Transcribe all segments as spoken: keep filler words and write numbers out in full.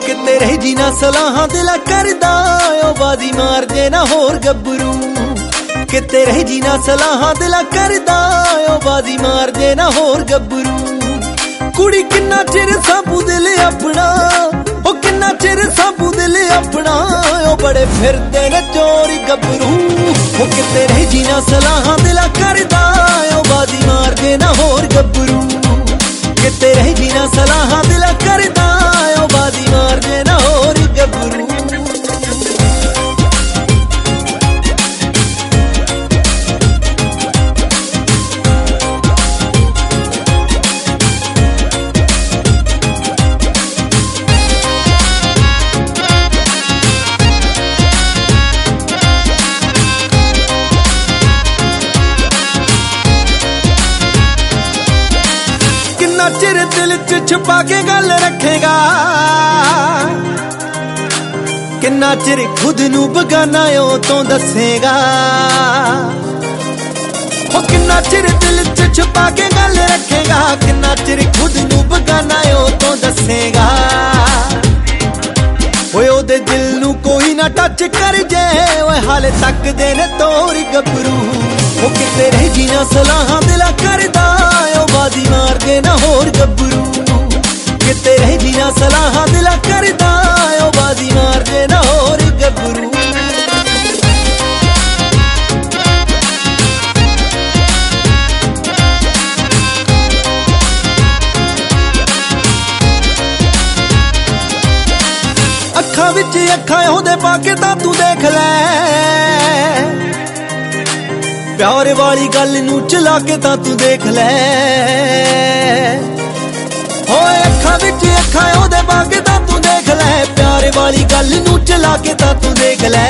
किते रह जी ना सलाहां दिला करदा ओ बाजी मार जे ना होर गब्बरू किते रह जी ना सलाहां दिला करदा ओ बाजी मार जे ना होर गब्बरू कुड़ी किन्ना चिर साबू दिल अपना ओ किन्ना चिर साबू दिल अपना ओ बड़े फिरदे ने चोरी गब्बरू ओ किते रह जी ना सलाहां दिला करदा ओ बाजी मार जे ना होर गब्बरू किते रह जी ना सलाहां दिला करदा ओ बाजी मार जे ना होर गब्बरू चिर दिल च छुपा के गल रखेगा किन्ना चिर खुद नू बगाना ओ तो दसेगा ओ किन्ना चिर दिल च छुपा के गल रखेगा किन्ना चिर खुद नू बगाना ओ तो दसेगा ओए ओदे दिल नू कोई ना टच कर जे ओए हाले तक दे ने तोरी गब्बरू ओ किते रह जी ना सलाहां दिला करदा ओ बाजी मार जे ना होर गब्बरू किते रह जी ना सलाहां दिला करदा ओ बाजी मार जे ना होर गब्बरू अखां विच अखां ओहदे पाके तां तू देख लै प्यार वाली गल नू चला के तां तू देख लै होए अखां विच अखां ओहदे पाके तां तू देख लै प्यार वाली गल नू चला के तां तू देख लै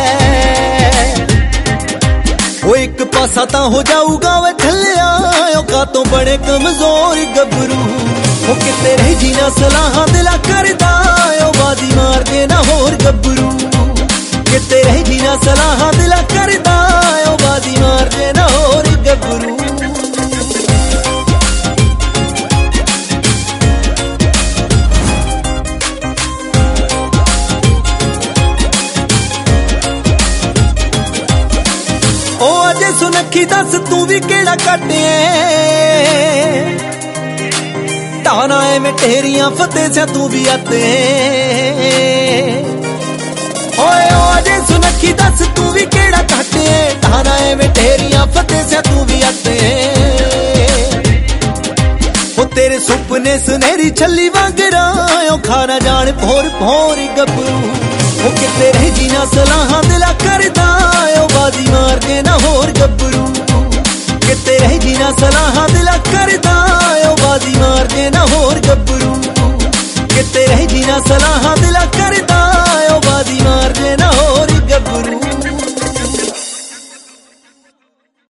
ओ एक पासा तां हो जाऊगा वे थल्लिया ओ का तो बड़े कमजोर गब्बरू ओ किते रह जी ना सलाहां दिला करदा ओ बाजी मार जे ना होर गब्बरू किते रह जी ना सलाहां दिला करदा ओ बाजी मार जे ना होर गब्बरू ओ अजे सुनखी दस तू भी केड़ा कटे ताना ए में तेरियां फतेह से तू भी आते ओए ओ अजे सुनखी दस तू भी केड़ा घटे ताना ए में तेरियां फतेह से तू भी आते ओ तेरे सुपने सुनहरी छली वांगरा ओ खाना जान भोर भोर गब्बरू ओ किते रह जी ना सलाहां दिला करदा ओ बाजी मार जे ना होर गब्बरू किते रह जी ना सलाहां दिला करदा ओ बाजी मार जे ना होर गब्बरू किते रह जी ना सलाहां दिला